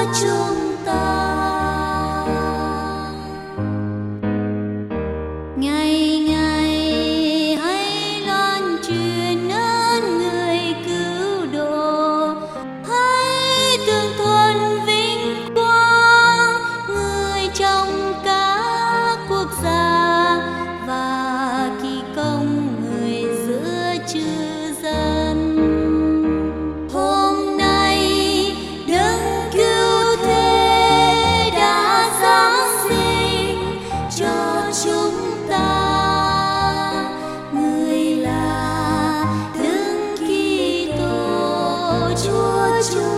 chúng ta. Ngày ngày hãy loan truyền ơn người cứu độ, hãy tương thuần vinh quang người trong các quốc gia và kỳ công người giữa chư dân. Hôm nay đấng cứu thế đã giáng sinh cho chúng ta, người là Đấng Kitô Chúa chúng